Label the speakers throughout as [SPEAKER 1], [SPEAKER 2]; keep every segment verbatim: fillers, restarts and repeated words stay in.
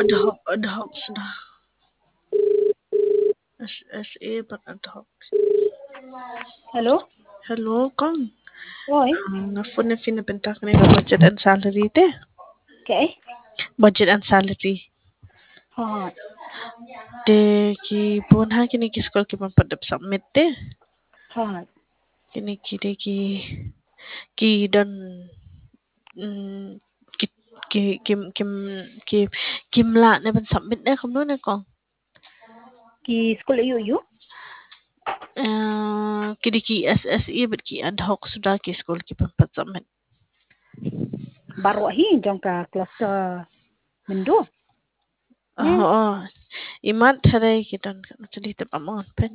[SPEAKER 1] ad hoc, ad hoc sudah. S S A but ad hoc.
[SPEAKER 2] Hello?
[SPEAKER 1] Hello, Kong.
[SPEAKER 2] Oi?
[SPEAKER 1] Ang phone na pinapentak na yung budget and salary te.
[SPEAKER 2] Okay.
[SPEAKER 1] Budget and salary.
[SPEAKER 2] Ha.
[SPEAKER 1] Te ki pun ha kini ki school ki pampadap submit te.
[SPEAKER 2] Ha.
[SPEAKER 1] Kini ki te ki ki dan mm, ki ki kim kim ki kimla na ban submit na kamu na Kong.
[SPEAKER 2] Ki school ayu you?
[SPEAKER 1] Uh, kini ki S S E but ki ad hoc sudah ki school ki pampat submit.
[SPEAKER 2] Baru hi jong ka kelas ka mendo. Hmm.
[SPEAKER 1] Oo. Imat haray kita jadi te pamon pen.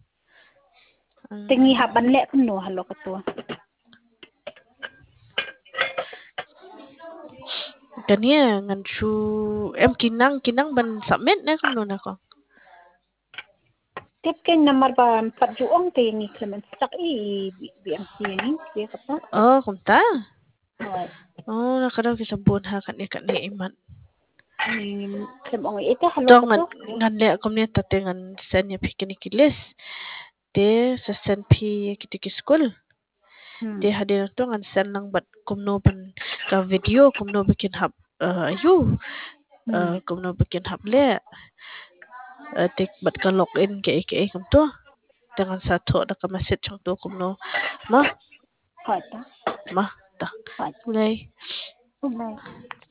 [SPEAKER 2] Tingi haban le kuno halo kato.
[SPEAKER 1] Kania ngan su em kinang kinang ban submit na kuno na ko.
[SPEAKER 2] Tip ken nomor ba empat juong tingi Clement sak i B M C ni dia kata.
[SPEAKER 1] Oh, kumta.
[SPEAKER 2] Oi.
[SPEAKER 1] Oh, nakadaw kisabon ha kan ikan ni imat.
[SPEAKER 2] Hmm, Clement ito halo
[SPEAKER 1] To ngan
[SPEAKER 2] kato.
[SPEAKER 1] ngan le komnya tate ngan sen ya pikini kilis. De sa sen pi kiti ki school.
[SPEAKER 2] Hmm.
[SPEAKER 1] De hadir to ngan sen lang bat kumno ban ka video kumno bikin hap uh, ayu. Uh,
[SPEAKER 2] Hmm.
[SPEAKER 1] kumno bikin hap le. Uh, tik bat ka login ke ke kum to. Dengan satu ada ka message chung to kumno. Ma,
[SPEAKER 2] Hai ta.
[SPEAKER 1] ma ta.
[SPEAKER 2] Hai.
[SPEAKER 1] Mulai.
[SPEAKER 2] Hôm nay